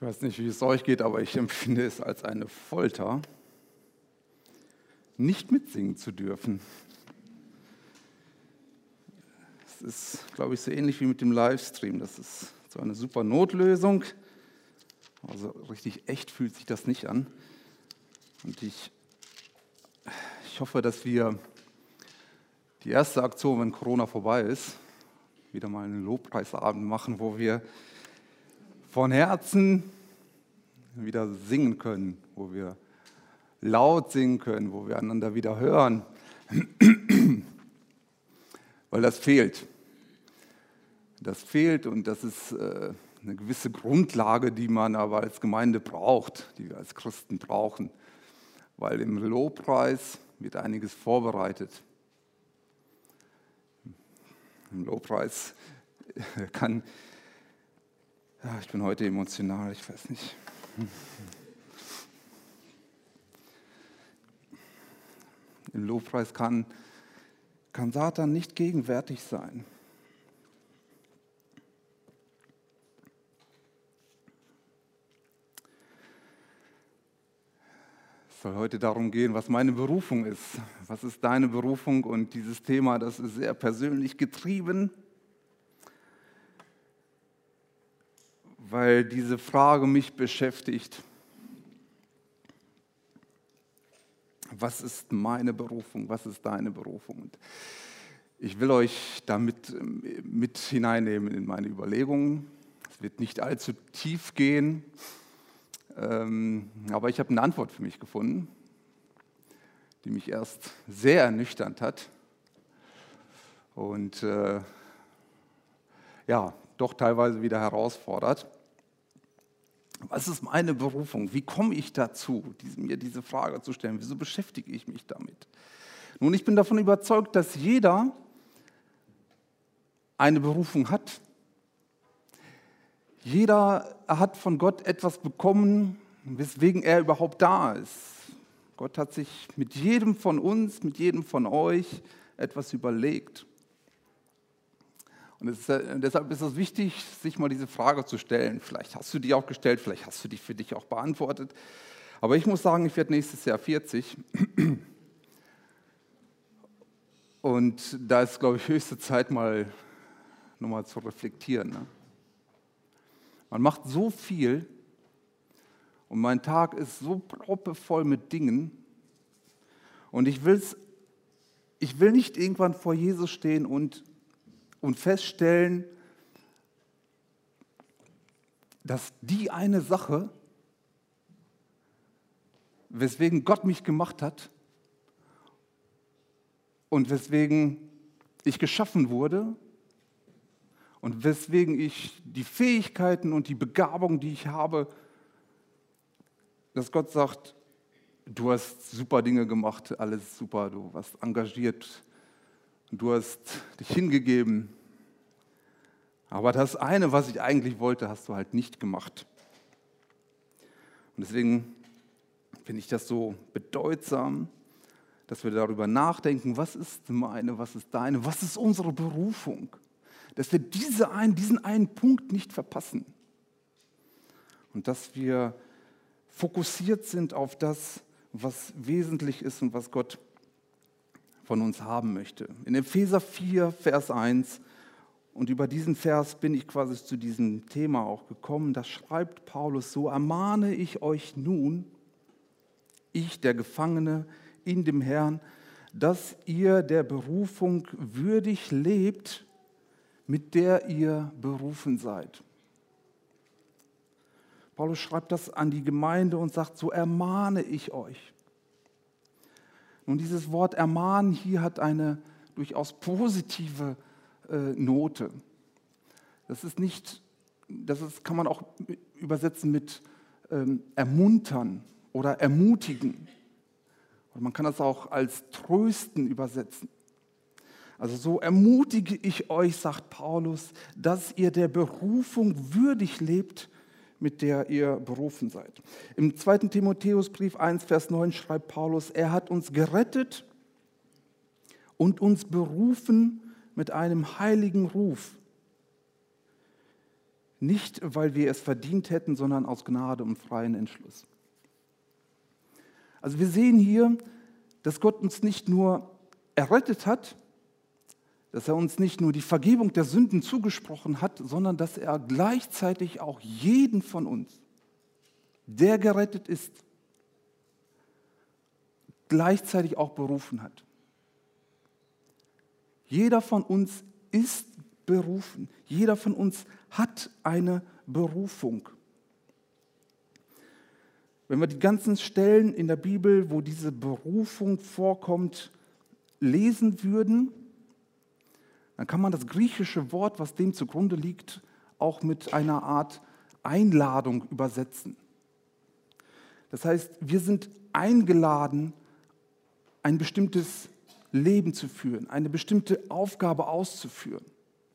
Ich weiß nicht, wie es euch geht, aber ich empfinde es als eine Folter, nicht mitsingen zu dürfen. Es ist, glaube ich, so ähnlich wie mit dem Livestream. Das ist so eine super Notlösung. Also richtig echt fühlt sich das nicht an. Und ich hoffe, dass wir die erste Aktion, wenn Corona vorbei ist, wieder mal einen Lobpreisabend machen, wo wir von Herzen wieder singen können, wo wir laut singen können, wo wir einander wieder hören, weil das fehlt. Das fehlt und das ist eine gewisse Grundlage, die man aber als Gemeinde braucht, die wir als Christen brauchen, weil im Lobpreis wird einiges vorbereitet. Im Lobpreis kann... Ja, ich bin heute emotional, ich weiß nicht. Im Lobpreis kann Satan nicht gegenwärtig sein. Es soll heute darum gehen, was meine Berufung ist. Was ist deine Berufung? Und dieses Thema, das ist sehr persönlich getrieben, weil diese Frage mich beschäftigt. Was ist meine Berufung? Was ist deine Berufung? Und ich will euch damit mit hineinnehmen in meine Überlegungen. Es wird nicht allzu tief gehen, aber ich habe eine Antwort für mich gefunden, die mich erst sehr ernüchternd hat und doch teilweise wieder herausfordert. Was ist meine Berufung? Wie komme ich dazu, mir diese Frage zu stellen? Wieso beschäftige ich mich damit? Nun, ich bin davon überzeugt, dass jeder eine Berufung hat. Jeder hat von Gott etwas bekommen, weswegen er überhaupt da ist. Gott hat sich mit jedem von uns, mit jedem von euch etwas überlegt. Und deshalb ist es wichtig, sich mal diese Frage zu stellen. Vielleicht hast du die auch gestellt, vielleicht hast du die für dich auch beantwortet. Aber ich muss sagen, ich werde nächstes Jahr 40. Und da ist, glaube ich, höchste Zeit, nochmal zu reflektieren. Ne? Man macht so viel und mein Tag ist so proppevoll mit Dingen. Und ich will nicht irgendwann vor Jesus stehen und feststellen, dass die eine Sache, weswegen Gott mich gemacht hat und weswegen ich geschaffen wurde und weswegen ich die Fähigkeiten und die Begabung, die ich habe, dass Gott sagt, du hast super Dinge gemacht, alles super, du warst engagiert, du hast dich hingegeben, aber das eine, was ich eigentlich wollte, hast du halt nicht gemacht. Und deswegen finde ich das so bedeutsam, dass wir darüber nachdenken, was ist meine, was ist deine, was ist unsere Berufung, dass wir diesen einen Punkt nicht verpassen und dass wir fokussiert sind auf das, was wesentlich ist und was Gott von uns haben möchte. In Epheser 4, Vers 1, und über diesen Vers bin ich quasi zu diesem Thema auch gekommen, da schreibt Paulus so: Ermahne ich euch nun, ich, der Gefangene in dem Herrn, dass ihr der Berufung würdig lebt, mit der ihr berufen seid. Paulus schreibt das an die Gemeinde und sagt, so ermahne ich euch. Nun, dieses Wort ermahnen hier hat eine durchaus positive Note. Kann man auch übersetzen mit ermuntern oder ermutigen. Und man kann das auch als trösten übersetzen. Also so ermutige ich euch, sagt Paulus, dass ihr der Berufung würdig lebt, mit der ihr berufen seid. Im 2. Timotheusbrief 1, Vers 9 schreibt Paulus, er hat uns gerettet und uns berufen mit einem heiligen Ruf, nicht, weil wir es verdient hätten, sondern aus Gnade und freien Entschluss. Also wir sehen hier, dass Gott uns nicht nur errettet hat, dass er uns nicht nur die Vergebung der Sünden zugesprochen hat, sondern dass er gleichzeitig auch jeden von uns, der gerettet ist, gleichzeitig auch berufen hat. Jeder von uns ist berufen. Jeder von uns hat eine Berufung. Wenn wir die ganzen Stellen in der Bibel, wo diese Berufung vorkommt, lesen würden, dann kann man das griechische Wort, was dem zugrunde liegt, auch mit einer Art Einladung übersetzen. Das heißt, wir sind eingeladen, ein bestimmtes Leben zu führen, eine bestimmte Aufgabe auszuführen.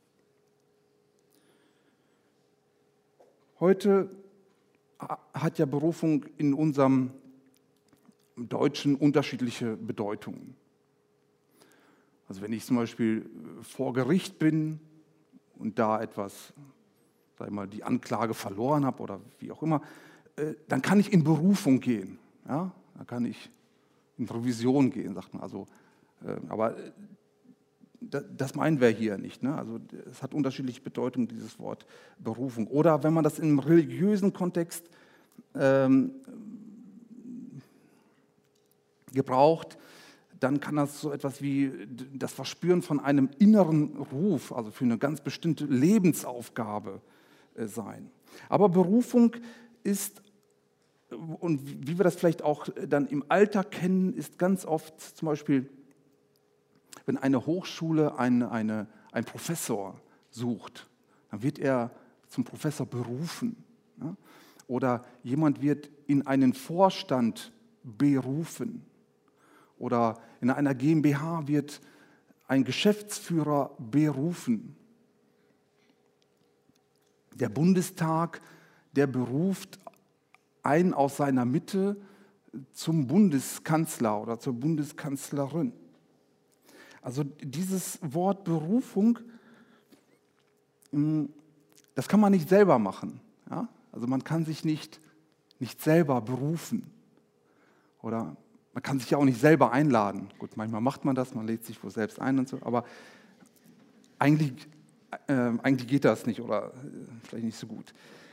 Heute hat ja Berufung in unserem Deutschen unterschiedliche Bedeutungen. Also wenn ich zum Beispiel vor Gericht bin und da etwas, sag ich mal, die Anklage verloren habe oder wie auch immer, dann kann ich in Berufung gehen. Ja? Dann kann ich in Revision gehen, sagt man. Also, aber das meinen wir hier nicht. Ne? Also es hat unterschiedliche Bedeutungen, dieses Wort Berufung. Oder wenn man das im religiösen Kontext gebraucht, dann kann das so etwas wie das Verspüren von einem inneren Ruf, also für eine ganz bestimmte Lebensaufgabe sein. Aber Berufung ist, und wie wir das vielleicht auch dann im Alltag kennen, ist ganz oft zum Beispiel, wenn eine Hochschule einen Professor sucht, dann wird er zum Professor berufen. Ja? Oder jemand wird in einen Vorstand berufen. Oder in einer GmbH wird ein Geschäftsführer berufen. Der Bundestag, der beruft einen aus seiner Mitte zum Bundeskanzler oder zur Bundeskanzlerin. Also dieses Wort Berufung, das kann man nicht selber machen. Ja? Also man kann sich nicht selber berufen. Oder man kann sich ja auch nicht selber einladen. Gut, manchmal macht man das, man lädt sich wohl selbst ein und so, aber eigentlich geht das nicht oder vielleicht nicht so gut.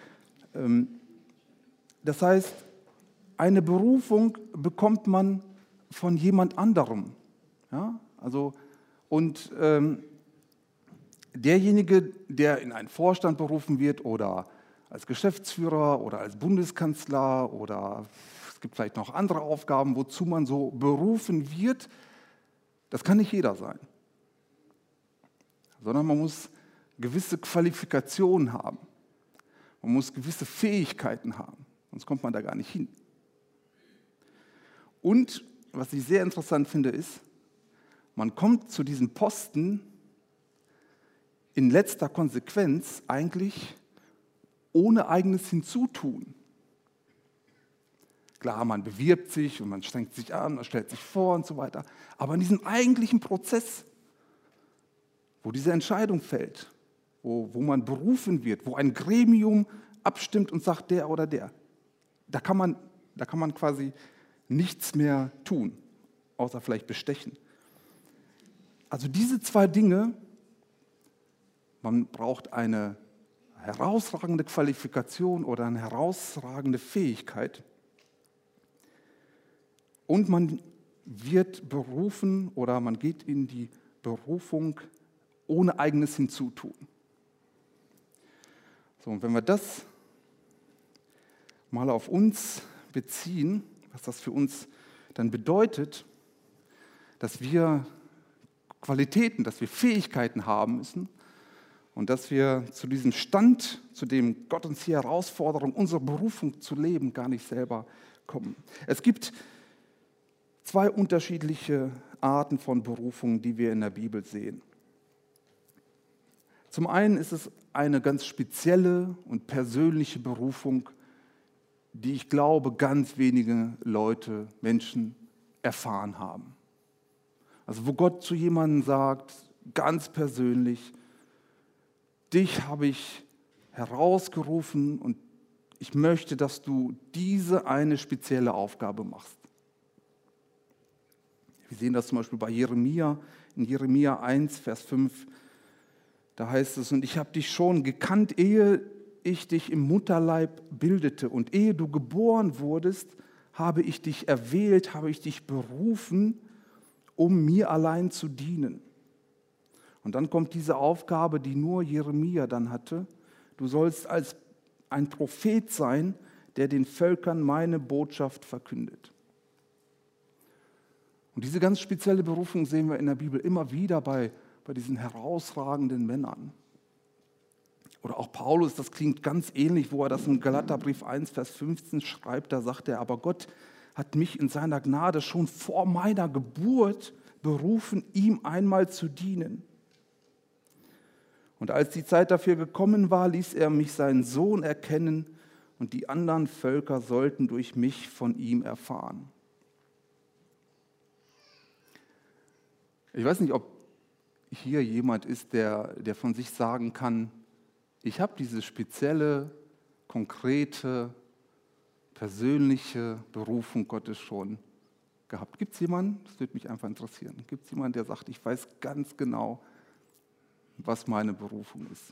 Das heißt, eine Berufung bekommt man von jemand anderem. Ja? Also, und derjenige, der in einen Vorstand berufen wird oder als Geschäftsführer oder als Bundeskanzler oder es gibt vielleicht noch andere Aufgaben, wozu man so berufen wird, das kann nicht jeder sein. Sondern man muss gewisse Qualifikationen haben. Man muss gewisse Fähigkeiten haben, sonst kommt man da gar nicht hin. Und was ich sehr interessant finde, ist, man kommt zu diesem Posten in letzter Konsequenz eigentlich ohne eigenes Hinzutun. Klar, man bewirbt sich und man strengt sich an, man stellt sich vor und so weiter. Aber in diesem eigentlichen Prozess, wo diese Entscheidung fällt, wo man berufen wird, wo ein Gremium abstimmt und sagt, der oder der, da kann man quasi nichts mehr tun, außer vielleicht bestechen. Also diese zwei Dinge, man braucht eine herausragende Qualifikation oder eine herausragende Fähigkeit und man wird berufen oder man geht in die Berufung ohne eigenes Hinzutun. So, und wenn wir das mal auf uns beziehen, was das für uns dann bedeutet, dass wir Qualitäten, dass wir Fähigkeiten haben müssen und dass wir zu diesem Stand, zu dem Gott uns hier Herausforderung, unsere Berufung zu leben, gar nicht selber kommen. Es gibt zwei unterschiedliche Arten von Berufungen, die wir in der Bibel sehen. Zum einen ist es eine ganz spezielle und persönliche Berufung, die ich glaube, ganz wenige Leute, Menschen erfahren haben. Also wo Gott zu jemandem sagt, ganz persönlich, dich habe ich herausgerufen und ich möchte, dass du diese eine spezielle Aufgabe machst. Wir sehen das zum Beispiel bei Jeremia, in Jeremia 1, Vers 5, da heißt es, und ich habe dich schon gekannt, ehe ich dich im Mutterleib bildete und ehe du geboren wurdest, habe ich dich erwählt, habe ich dich berufen, um mir allein zu dienen. Und dann kommt diese Aufgabe, die nur Jeremia dann hatte. Du sollst als ein Prophet sein, der den Völkern meine Botschaft verkündet. Und diese ganz spezielle Berufung sehen wir in der Bibel immer wieder bei diesen herausragenden Männern. Oder auch Paulus, das klingt ganz ähnlich, wo er das im Galaterbrief 1, Vers 15 schreibt, da sagt er, aber Gott hat mich in seiner Gnade schon vor meiner Geburt berufen, ihm einmal zu dienen. Und als die Zeit dafür gekommen war, ließ er mich seinen Sohn erkennen und die anderen Völker sollten durch mich von ihm erfahren. Ich weiß nicht, ob hier jemand ist, der von sich sagen kann, ich habe diese spezielle, konkrete, persönliche Berufung Gottes schon gehabt. Gibt es jemanden? Das würde mich einfach interessieren. Gibt es jemanden, der sagt, ich weiß ganz genau, was meine Berufung ist?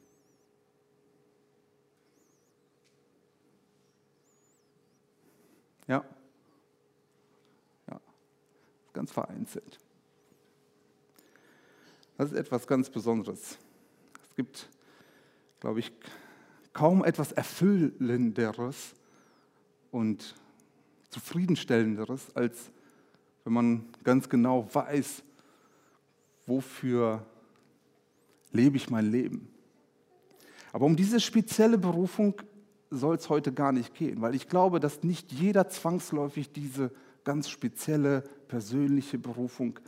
Ja? Ja, ganz vereinzelt. Das ist etwas ganz Besonderes. Es gibt, glaube ich, kaum etwas Erfüllenderes und Zufriedenstellenderes, als wenn man ganz genau weiß, wofür lebe ich mein Leben. Aber um diese spezielle Berufung soll es heute gar nicht gehen, weil ich glaube, dass nicht jeder zwangsläufig diese ganz spezielle persönliche Berufung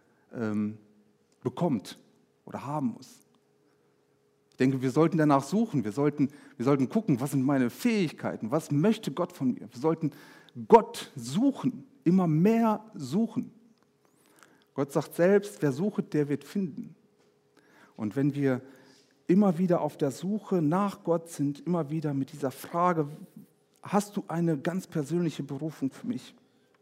bekommt oder haben muss. Ich denke, wir sollten danach suchen, wir sollten gucken, was sind meine Fähigkeiten, was möchte Gott von mir. Wir sollten Gott suchen, immer mehr suchen. Gott sagt selbst, wer sucht, der wird finden. Und wenn wir immer wieder auf der Suche nach Gott sind, immer wieder mit dieser Frage, hast du eine ganz persönliche Berufung für mich?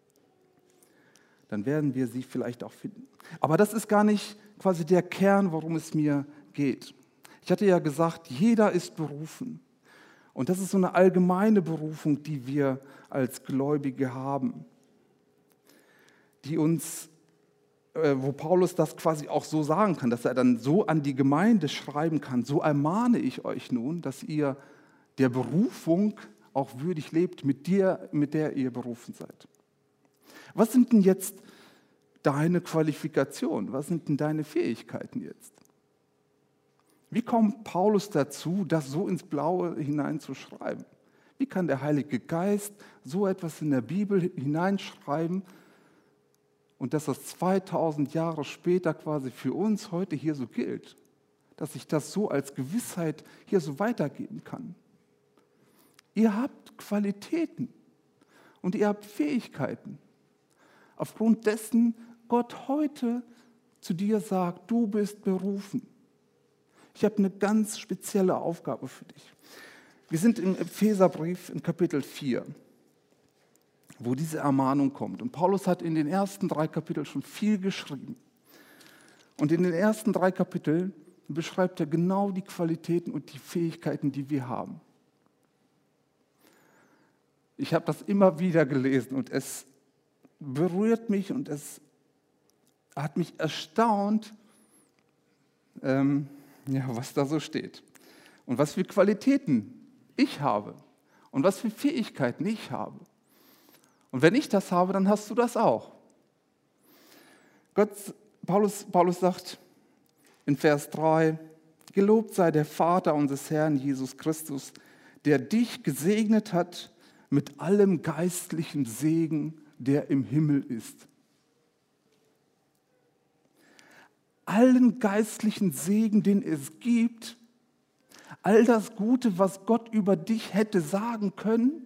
Dann werden wir sie vielleicht auch finden. Aber das ist gar nicht quasi der Kern, worum es mir geht. Ich hatte ja gesagt, jeder ist berufen. Und das ist so eine allgemeine Berufung, die wir als Gläubige haben, die uns, wo Paulus das quasi auch so sagen kann, dass er dann so an die Gemeinde schreiben kann, so ermahne ich euch nun, dass ihr der Berufung auch würdig lebt, mit der ihr berufen seid. Was sind denn jetzt deine Qualifikationen? Was sind denn deine Fähigkeiten jetzt? Wie kommt Paulus dazu, das so ins Blaue hineinzuschreiben? Wie kann der Heilige Geist so etwas in der Bibel hineinschreiben und dass das 2000 Jahre später quasi für uns heute hier so gilt? Dass ich das so als Gewissheit hier so weitergeben kann? Ihr habt Qualitäten und ihr habt Fähigkeiten, aufgrund dessen Gott heute zu dir sagt, du bist berufen. Ich habe eine ganz spezielle Aufgabe für dich. Wir sind im Epheserbrief in Kapitel 4, wo diese Ermahnung kommt. Und Paulus hat in den ersten 3 Kapiteln schon viel geschrieben. Und in den ersten 3 Kapiteln beschreibt er genau die Qualitäten und die Fähigkeiten, die wir haben. Ich habe das immer wieder gelesen und es berührt mich und es hat mich erstaunt, was da so steht. Und was für Qualitäten ich habe und was für Fähigkeiten ich habe. Und wenn ich das habe, dann hast du das auch. Paulus sagt in Vers 3, gelobt sei der Vater unseres Herrn Jesus Christus, der dich gesegnet hat mit allem geistlichen Segen, der im Himmel ist. Allen geistlichen Segen, den es gibt, all das Gute, was Gott über dich hätte sagen können,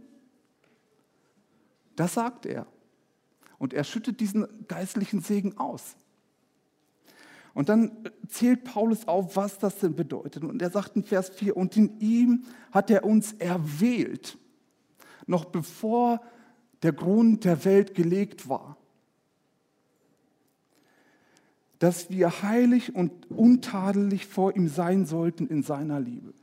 das sagt er. Und er schüttet diesen geistlichen Segen aus. Und dann zählt Paulus auf, was das denn bedeutet. Und er sagt in Vers 4, und in ihm hat er uns erwählt, noch bevor der Grund der Welt gelegt war, dass wir heilig und untadelig vor ihm sein sollten in seiner Liebe.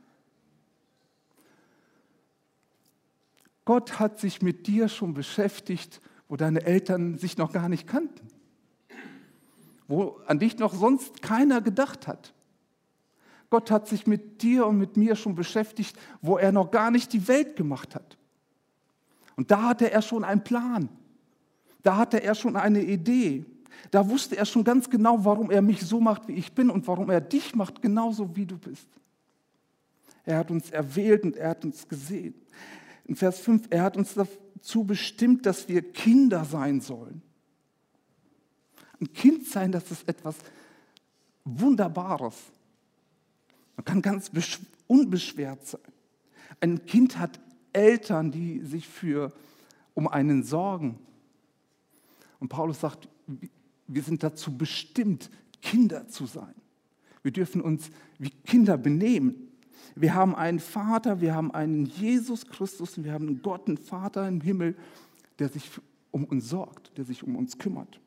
Gott hat sich mit dir schon beschäftigt, wo deine Eltern sich noch gar nicht kannten, wo an dich noch sonst keiner gedacht hat. Gott hat sich mit dir und mit mir schon beschäftigt, wo er noch gar nicht die Welt gemacht hat. Und da hatte er schon einen Plan, da hatte er schon eine Idee, da wusste er schon ganz genau, warum er mich so macht, wie ich bin und warum er dich macht, genauso wie du bist. Er hat uns erwählt und er hat uns gesehen. In Vers 5, er hat uns dazu bestimmt, dass wir Kinder sein sollen. Ein Kind sein, das ist etwas Wunderbares. Man kann ganz unbeschwert sein. Ein Kind hat Eltern, die sich um einen sorgen. Und Paulus sagt, wir sind dazu bestimmt, Kinder zu sein. Wir dürfen uns wie Kinder benehmen. Wir haben einen Vater, wir haben einen Jesus Christus und wir haben einen Gott, einen Vater im Himmel, der sich um uns sorgt, der sich um uns kümmert.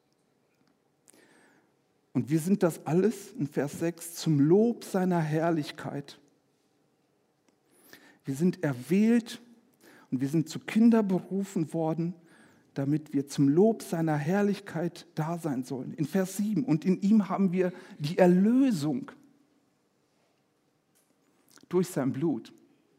Und wir sind das alles, in Vers 6, zum Lob seiner Herrlichkeit. Wir sind erwählt und wir sind zu Kindern berufen worden, damit wir zum Lob seiner Herrlichkeit da sein sollen. In Vers 7, und in ihm haben wir die Erlösung durch sein Blut.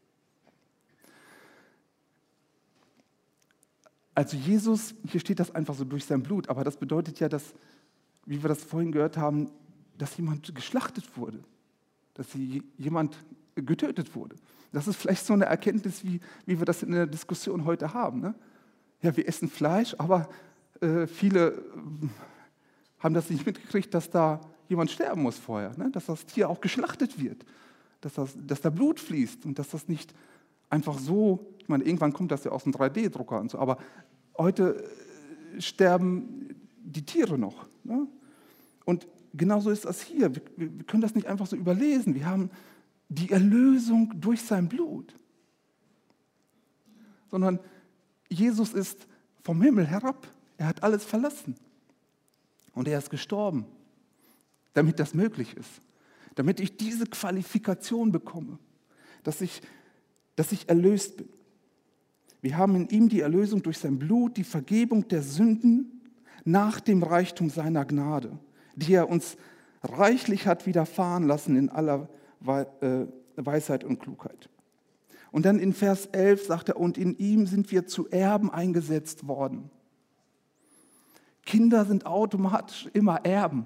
Also Jesus, hier steht das einfach so durch sein Blut, aber das bedeutet ja, dass, wie wir das vorhin gehört haben, dass jemand geschlachtet wurde, dass jemand getötet wurde. Das ist vielleicht so eine Erkenntnis, wie wir das in der Diskussion heute haben. Ne? Ja, wir essen Fleisch, aber viele haben das nicht mitgekriegt, dass da jemand sterben muss vorher, ne? Dass das Tier auch geschlachtet wird, dass da Blut fließt und dass das nicht einfach so, ich meine, irgendwann kommt das ja aus dem 3D-Drucker und so, aber heute sterben die Tiere noch. Ne? Und genauso ist das hier. Wir können das nicht einfach so überlesen. Wir haben die Erlösung durch sein Blut. Sondern Jesus ist vom Himmel herab. Er hat alles verlassen. Und er ist gestorben, damit das möglich ist. Damit ich diese Qualifikation bekomme, dass ich erlöst bin. Wir haben in ihm die Erlösung durch sein Blut, die Vergebung der Sünden nach dem Reichtum seiner Gnade, die er uns reichlich hat widerfahren lassen in aller Weisheit und Klugheit. Und dann in Vers 11 sagt er, und in ihm sind wir zu Erben eingesetzt worden. Kinder sind automatisch immer Erben.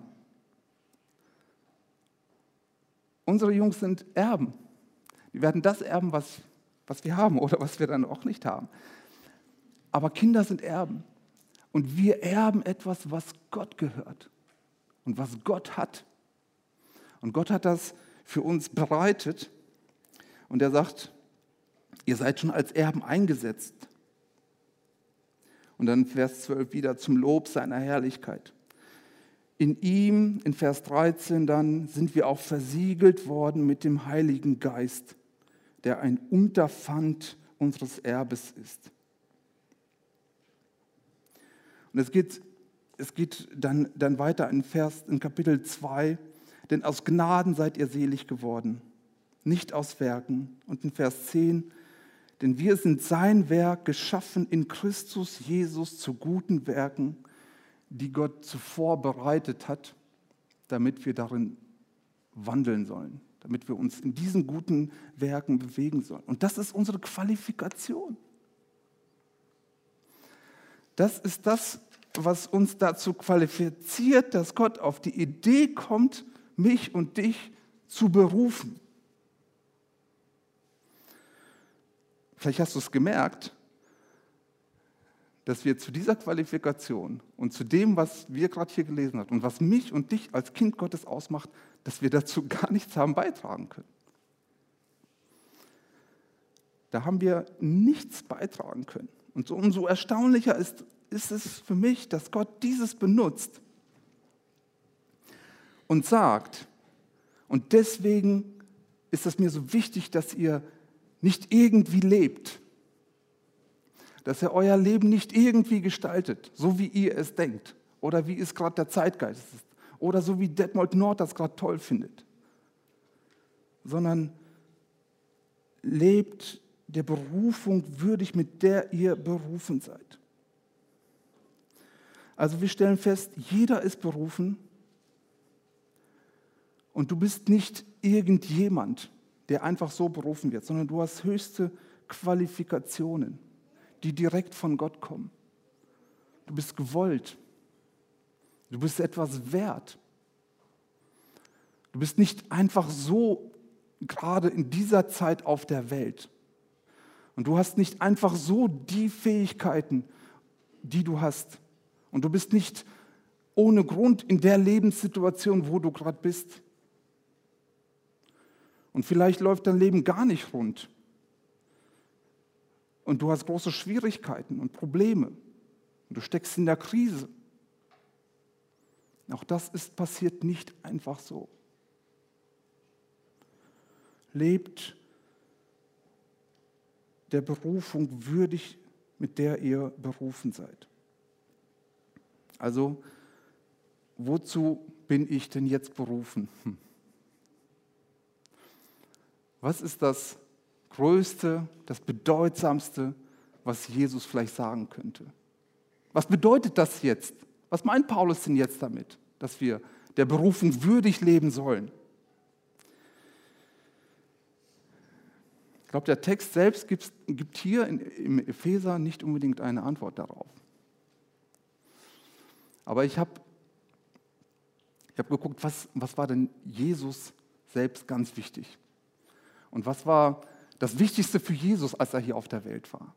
Unsere Jungs sind Erben. Die werden das erben, was wir haben oder was wir dann auch nicht haben. Aber Kinder sind Erben. Und wir erben etwas, was Gott gehört und was Gott hat. Und Gott hat das für uns bereitet. Und er sagt, ihr seid schon als Erben eingesetzt. Und dann Vers 12 wieder zum Lob seiner Herrlichkeit. In ihm, in Vers 13 dann, sind wir auch versiegelt worden mit dem Heiligen Geist, der ein Unterpfand unseres Erbes ist. Und es geht dann weiter in Kapitel 2, denn aus Gnaden seid ihr selig geworden, nicht aus Werken. Und in Vers 10, denn wir sind sein Werk, geschaffen in Christus Jesus zu guten Werken, die Gott zuvor bereitet hat, damit wir darin wandeln sollen, damit wir uns in diesen guten Werken bewegen sollen. Und das ist unsere Qualifikation. Das ist das, was uns dazu qualifiziert, dass Gott auf die Idee kommt, mich und dich zu berufen. Vielleicht hast du es gemerkt, dass wir zu dieser Qualifikation und zu dem, was wir gerade hier gelesen haben und was mich und dich als Kind Gottes ausmacht, dass wir dazu gar nichts haben beitragen können. Da haben wir nichts beitragen können. Und so umso erstaunlicher ist es für mich, dass Gott dieses benutzt. und sagt, und deswegen ist es mir so wichtig, dass ihr nicht irgendwie lebt, dass ihr euer Leben nicht irgendwie gestaltet, so wie ihr es denkt oder wie es gerade der Zeitgeist ist oder so wie Detmold Nord das gerade toll findet, sondern lebt der Berufung würdig, mit der ihr berufen seid. Also wir stellen fest, jeder ist berufen und du bist nicht irgendjemand, der einfach so berufen wird, sondern du hast höchste Qualifikationen, die direkt von Gott kommen. Du bist gewollt. Du bist etwas wert. Du bist nicht einfach so gerade in dieser Zeit auf der Welt. Und du hast nicht einfach so die Fähigkeiten, die du hast. Und du bist nicht ohne Grund in der Lebenssituation, wo du gerade bist. Und vielleicht läuft dein Leben gar nicht rund. Und du hast große Schwierigkeiten und Probleme. Und du steckst in der Krise. Auch das passiert nicht einfach so. Lebt der Berufung würdig, mit der ihr berufen seid. Also, wozu bin ich denn jetzt berufen? Was ist das Größte, das Bedeutsamste, was Jesus vielleicht sagen könnte? Was bedeutet das jetzt? Was meint Paulus denn jetzt damit, dass wir der Berufung würdig leben sollen? Ich glaube, der Text selbst gibt hier im Epheser nicht unbedingt eine Antwort darauf. Aber ich habe geguckt, was war denn Jesus selbst ganz wichtig? Und was war das Wichtigste für Jesus, als er hier auf der Welt war?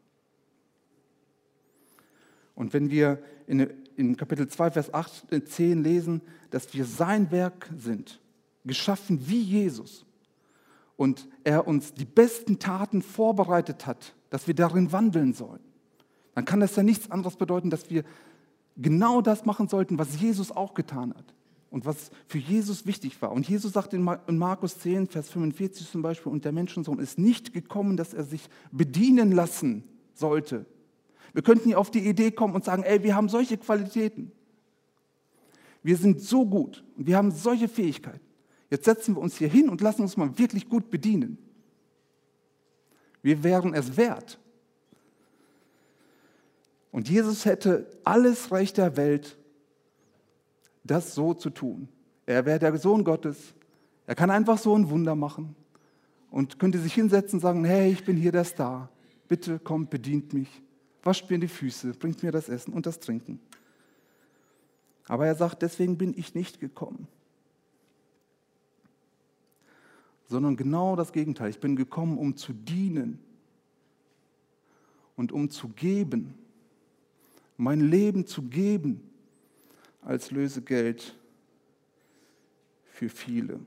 Und wenn wir in Kapitel 2, Vers 10 lesen, dass wir sein Werk sind, geschaffen wie Jesus, und er uns die besten Taten vorbereitet hat, dass wir darin wandeln sollen, dann kann das ja nichts anderes bedeuten, dass wir genau das machen sollten, was Jesus auch getan hat und was für Jesus wichtig war. Und Jesus sagt in Markus 10, Vers 45 zum Beispiel, und der Menschensohn ist nicht gekommen, dass er sich bedienen lassen sollte. Wir könnten hier auf die Idee kommen und sagen, ey, wir haben solche Qualitäten. Wir sind so gut und wir haben solche Fähigkeiten. Jetzt setzen wir uns hier hin und lassen uns mal wirklich gut bedienen. Wir wären es wert. Und Jesus hätte alles Recht der Welt, das so zu tun. Er wäre der Sohn Gottes. Er kann einfach so ein Wunder machen und könnte sich hinsetzen und sagen, hey, ich bin hier der Star. Bitte kommt, bedient mich. Wascht mir die Füße, bringt mir das Essen und das Trinken. Aber er sagt, deswegen bin ich nicht gekommen. Sondern genau das Gegenteil. Ich bin gekommen, um zu dienen und um zu geben, mein Leben zu geben als Lösegeld für viele.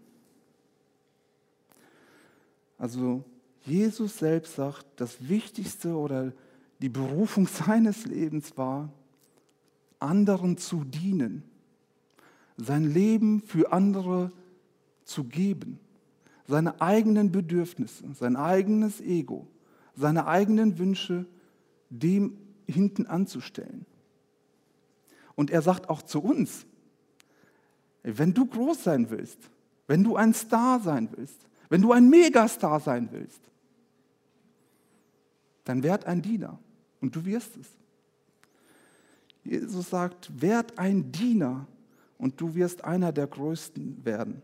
Also Jesus selbst sagt, das Wichtigste oder die Berufung seines Lebens war, anderen zu dienen, sein Leben für andere zu geben. Seine eigenen Bedürfnisse, sein eigenes Ego, seine eigenen Wünsche dem hinten anzustellen. Und er sagt auch zu uns, wenn du groß sein willst, wenn du ein Star sein willst, wenn du ein Megastar sein willst, dann werd ein Diener und du wirst es. Jesus sagt, werd ein Diener und du wirst einer der Größten werden.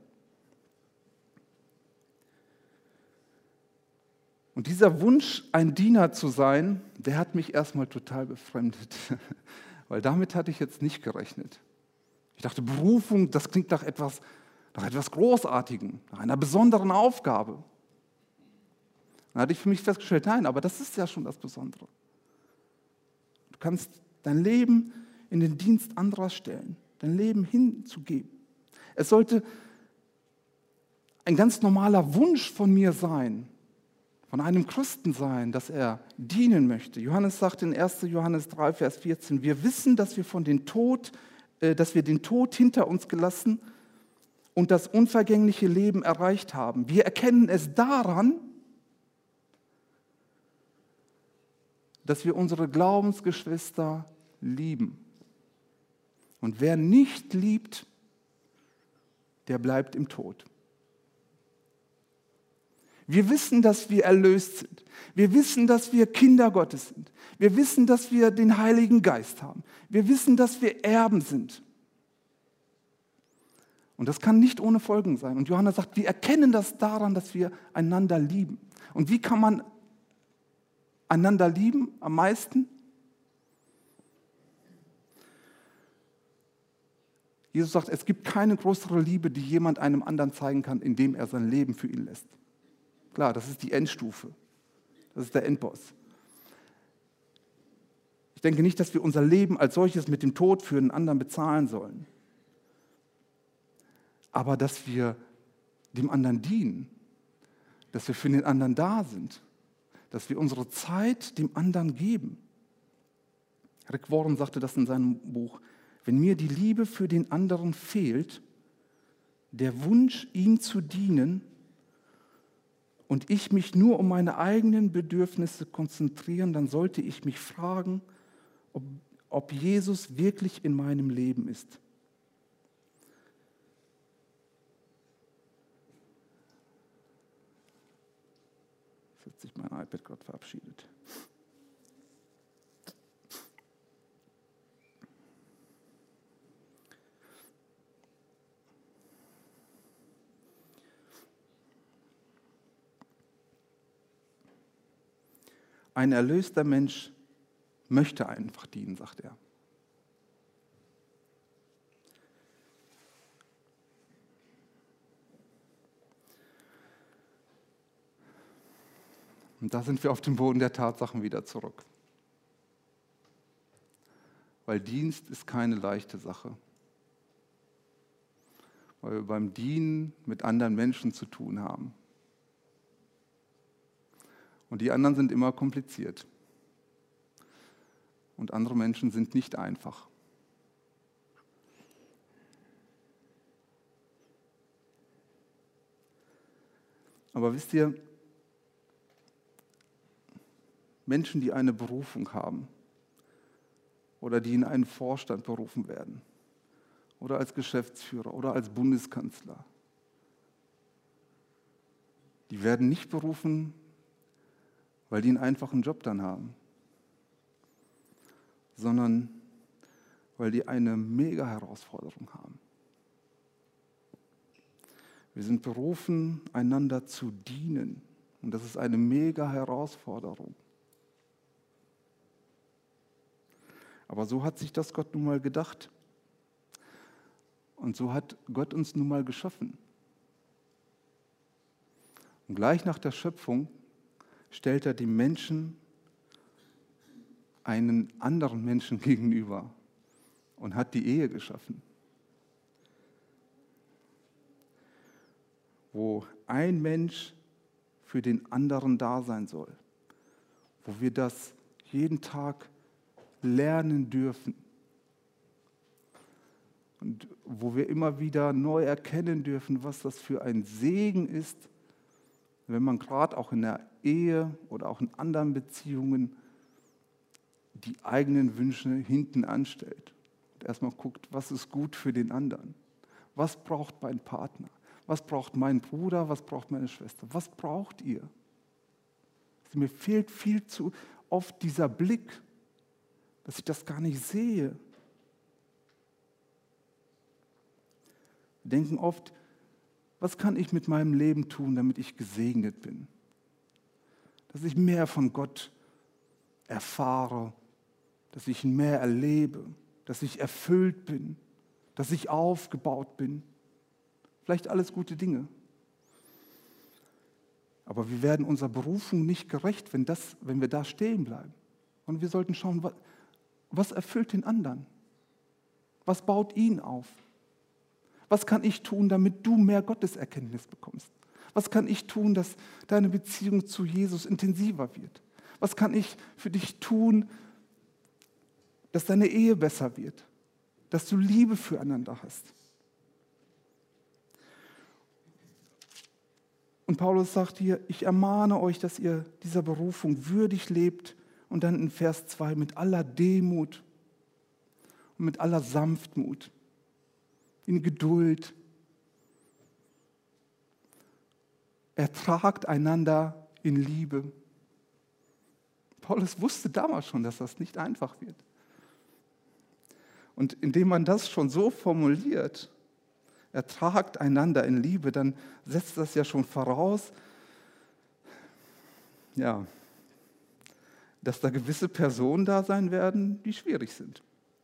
Und dieser Wunsch, ein Diener zu sein, der hat mich erstmal total befremdet, weil damit hatte ich jetzt nicht gerechnet. Ich dachte, Berufung, das klingt nach etwas Großartigem, nach einer besonderen Aufgabe. Dann hatte ich für mich festgestellt, nein, aber das ist ja schon das Besondere. Du kannst dein Leben in den Dienst anderer stellen, dein Leben hinzugeben. Es sollte ein ganz normaler Wunsch von mir sein, von einem Christen sein, dass er dienen möchte. Johannes sagt in 1. Johannes 3, Vers 14, wir wissen, dass wir den Tod hinter uns gelassen und das unvergängliche Leben erreicht haben. Wir erkennen es daran, dass wir unsere Glaubensgeschwister lieben. Und wer nicht liebt, der bleibt im Tod. Wir wissen, dass wir erlöst sind. Wir wissen, dass wir Kinder Gottes sind. Wir wissen, dass wir den Heiligen Geist haben. Wir wissen, dass wir Erben sind. Und das kann nicht ohne Folgen sein. Und Johannes sagt, wir erkennen das daran, dass wir einander lieben. Und wie kann man einander lieben am meisten? Jesus sagt, es gibt keine größere Liebe, die jemand einem anderen zeigen kann, indem er sein Leben für ihn lässt. Klar, das ist die Endstufe. Das ist der Endboss. Ich denke nicht, dass wir unser Leben als solches mit dem Tod für einen anderen bezahlen sollen. Aber dass wir dem anderen dienen, dass wir für den anderen da sind, dass wir unsere Zeit dem anderen geben. Rick Warren sagte das in seinem Buch: Wenn mir die Liebe für den anderen fehlt, der Wunsch, ihm zu dienen, und ich mich nur um meine eigenen Bedürfnisse konzentrieren, dann sollte ich mich fragen, ob Jesus wirklich in meinem Leben ist. Jetzt hat sich mein iPad gerade verabschiedet. Ein erlöster Mensch möchte einfach dienen, sagt er. Und da sind wir auf dem Boden der Tatsachen wieder zurück. Weil Dienst ist keine leichte Sache. Weil wir beim Dienen mit anderen Menschen zu tun haben. Und die anderen sind immer kompliziert. Und andere Menschen sind nicht einfach. Aber wisst ihr, Menschen, die eine Berufung haben oder die in einen Vorstand berufen werden oder als Geschäftsführer oder als Bundeskanzler, die werden nicht berufen, weil die einen einfachen Job dann haben, sondern weil die eine mega Herausforderung haben. Wir sind berufen, einander zu dienen. Und das ist eine mega Herausforderung. Aber so hat sich das Gott nun mal gedacht. Und so hat Gott uns nun mal geschaffen. Und gleich nach der Schöpfung stellt er dem Menschen einen anderen Menschen gegenüber und hat die Ehe geschaffen, wo ein Mensch für den anderen da sein soll, wo wir das jeden Tag lernen dürfen und wo wir immer wieder neu erkennen dürfen, was das für ein Segen ist, wenn man gerade auch in der Ehe oder auch in anderen Beziehungen die eigenen Wünsche hinten anstellt und erstmal guckt, was ist gut für den anderen. Was braucht mein Partner? Was braucht mein Bruder? Was braucht meine Schwester? Was braucht ihr? Mir fehlt viel zu oft dieser Blick, dass ich das gar nicht sehe. Wir denken oft, was kann ich mit meinem Leben tun, damit ich gesegnet bin? Dass ich mehr von Gott erfahre, dass ich ihn mehr erlebe, dass ich erfüllt bin, dass ich aufgebaut bin. Vielleicht alles gute Dinge. Aber wir werden unserer Berufung nicht gerecht, wenn wir da stehen bleiben. Und wir sollten schauen, was erfüllt den anderen? Was baut ihn auf? Was kann ich tun, damit du mehr Gotteserkenntnis bekommst? Was kann ich tun, dass deine Beziehung zu Jesus intensiver wird? Was kann ich für dich tun, dass deine Ehe besser wird? Dass du Liebe füreinander hast? Und Paulus sagt hier, ich ermahne euch, dass ihr dieser Berufung würdig lebt. Und dann in Vers 2, mit aller Demut und mit aller Sanftmut, in Geduld. Ertragt einander in Liebe. Paulus wusste damals schon, dass das nicht einfach wird. Und indem man das schon so formuliert, ertragt einander in Liebe, dann setzt das ja schon voraus, ja, dass da gewisse Personen da sein werden, die schwierig sind.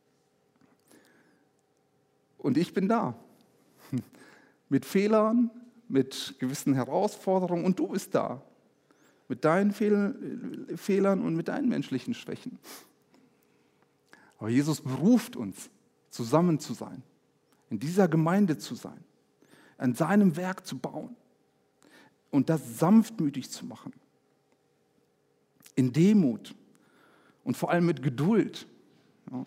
Und ich bin da. Mit Fehlern, mit gewissen Herausforderungen und du bist da. Mit deinen Fehlern und mit deinen menschlichen Schwächen. Aber Jesus beruft uns, zusammen zu sein, in dieser Gemeinde zu sein, an seinem Werk zu bauen und das sanftmütig zu machen, in Demut und vor allem mit Geduld. Ja.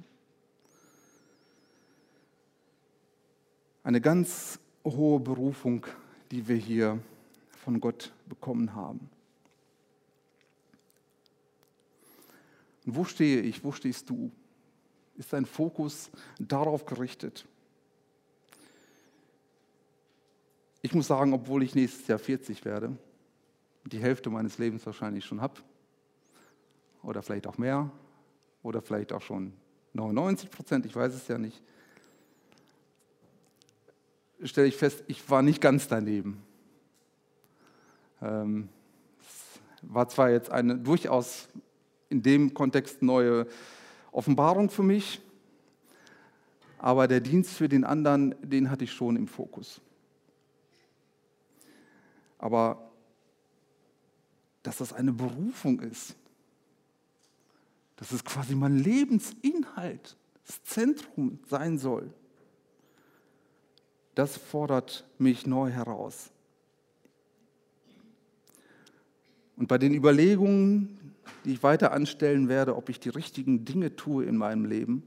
Eine ganz hohe Berufung, die wir hier von Gott bekommen haben. Und wo stehe ich? Wo stehst du? Ist dein Fokus darauf gerichtet? Ich muss sagen, obwohl ich nächstes Jahr 40 werde und die Hälfte meines Lebens wahrscheinlich schon habe, oder vielleicht auch mehr, oder vielleicht auch schon 99%, ich weiß es ja nicht, stelle ich fest, ich war nicht ganz daneben. Es war zwar jetzt eine durchaus in dem Kontext neue Offenbarung für mich, aber der Dienst für den anderen, den hatte ich schon im Fokus. Aber dass das eine Berufung ist, dass es quasi mein Lebensinhalt, das Zentrum sein soll, das fordert mich neu heraus. Und bei den Überlegungen, die ich weiter anstellen werde, ob ich die richtigen Dinge tue in meinem Leben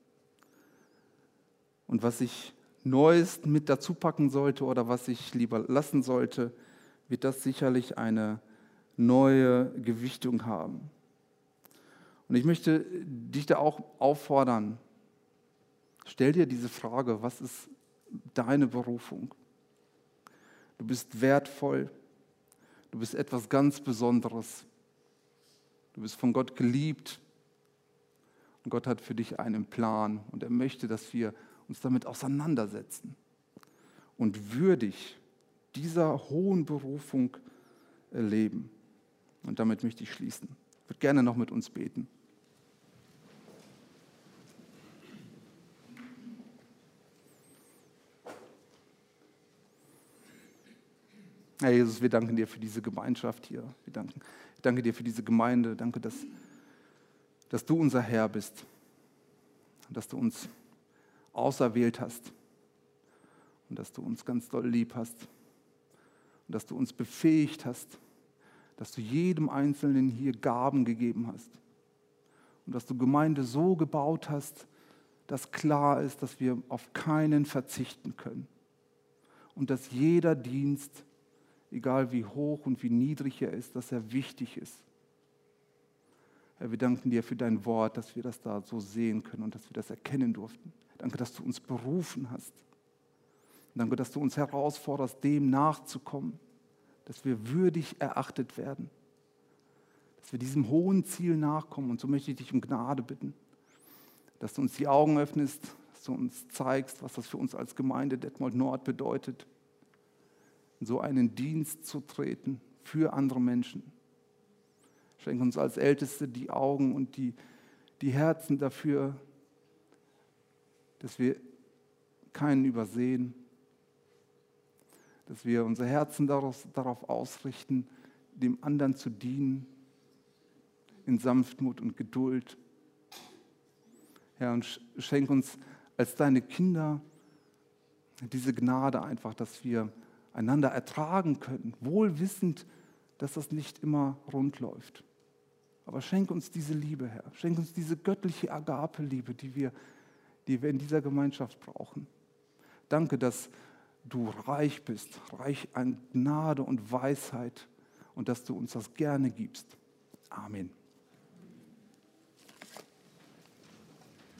und was ich Neues mit dazu packen sollte oder was ich lieber lassen sollte, wird das sicherlich eine neue Gewichtung haben. Und ich möchte dich da auch auffordern, stell dir diese Frage, was ist deine Berufung? Du bist wertvoll, du bist etwas ganz Besonderes, du bist von Gott geliebt und Gott hat für dich einen Plan und er möchte, dass wir uns damit auseinandersetzen und würdig dieser hohen Berufung leben. Und damit möchte ich schließen. Ich würde gerne noch mit uns beten. Herr Jesus, wir danken dir für diese Gemeinschaft hier. Ich danke dir für diese Gemeinde. Danke, dass du unser Herr bist. Und dass du uns auserwählt hast. Und dass du uns ganz doll lieb hast. Und dass du uns befähigt hast. Dass du jedem Einzelnen hier Gaben gegeben hast. Und dass du Gemeinde so gebaut hast, dass klar ist, dass wir auf keinen verzichten können. Und dass jeder Dienst, egal wie hoch und wie niedrig er ist, dass er wichtig ist. Herr, wir danken dir für dein Wort, dass wir das da so sehen können und dass wir das erkennen durften. Danke, dass du uns berufen hast. Danke, dass du uns herausforderst, dem nachzukommen, dass wir würdig erachtet werden, dass wir diesem hohen Ziel nachkommen. Und so möchte ich dich um Gnade bitten, dass du uns die Augen öffnest, dass du uns zeigst, was das für uns als Gemeinde Detmold Nord bedeutet, in so einen Dienst zu treten für andere Menschen. Schenke uns als Älteste die Augen und die Herzen dafür, dass wir keinen übersehen, dass wir unsere Herzen darauf ausrichten, dem anderen zu dienen, in Sanftmut und Geduld. Herr, und schenk uns als deine Kinder diese Gnade einfach, dass wir einander ertragen können, wohl wissend, dass das nicht immer rund läuft. Aber schenk uns diese Liebe, Herr. Schenk uns diese göttliche Agape-Liebe, die wir in dieser Gemeinschaft brauchen. Danke, dass du reich bist, reich an Gnade und Weisheit und dass du uns das gerne gibst. Amen.